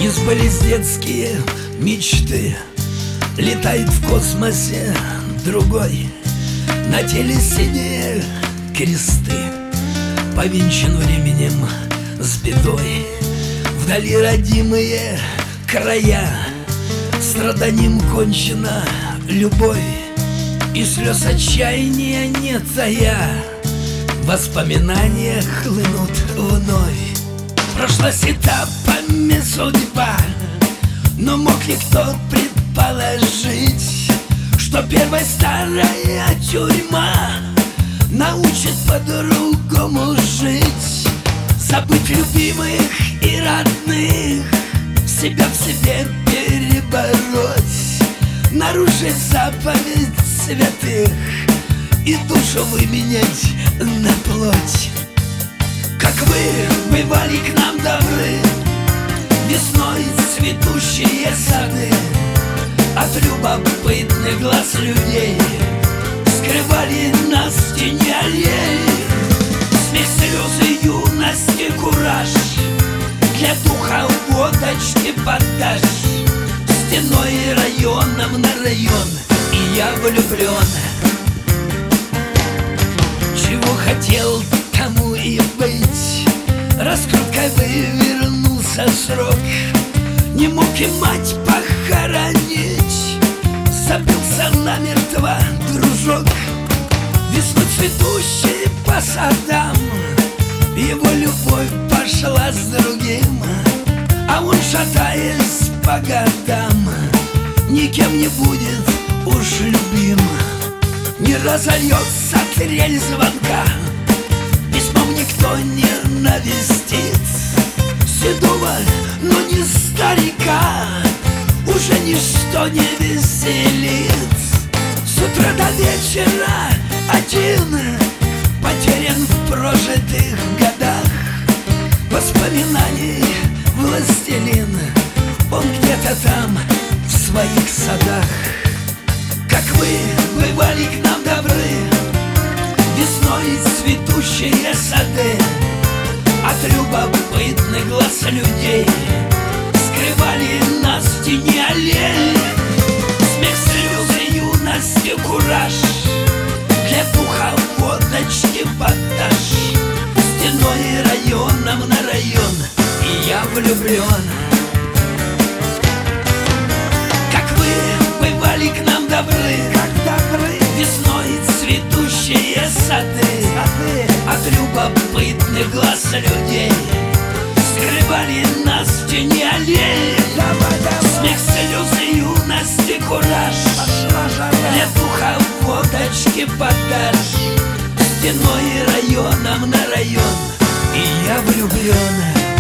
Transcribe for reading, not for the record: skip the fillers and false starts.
Не сбылись детские мечты, летает в космосе другой. На теле синие кресты, повенчан временем с бедой. Вдали родимые края, страданием кончена любовь, и слез отчаяния не тая, воспоминания хлынут вновь. Прошлась этапами судьба, но мог ли кто предположить, что первая старая тюрьма научит по-другому жить, забыть любимых и родных, себя в себе перебороть, нарушить заповедь святых и душу выменять на плоть. Как вы бывали к нам добры, весной цветущие сады, от любопытных глаз людей скрывали нас в тени аллей. Смех, слезы, юности, кураж, для духа водочки подашь, стеной районом на район, и я влюблен. Чего хотел, тому и быть, раскруткой вывернулся срок. Не мог и мать похоронить, забился намертво дружок. Весной цветущий по садам, его любовь пошла с другим, а он, шатаясь по годам, никем не будет уж любим. Не разольется трель звонка, письмом никто не навестит седого, но не старика уже ничто не веселит. С утра до вечера один, потерян в прожитых годах, воспоминаний властелин, он где-то там в своих садах. Как вы бывали к нам добры, весной цветущие сады, от любопытных глаз людей скрывали нас в тени аллей. Смех, слезы, юности, кураж, для духа водочки подашь, стеной районом на район, и я влюблен. Как вы бывали к нам добры, весной цветущие сады, от любопытных глаз людей скрывали нас в тени аллей. Смех, слезы, юности, кураж, для духа водочки подашь, стеной районом на район, и я влюблен.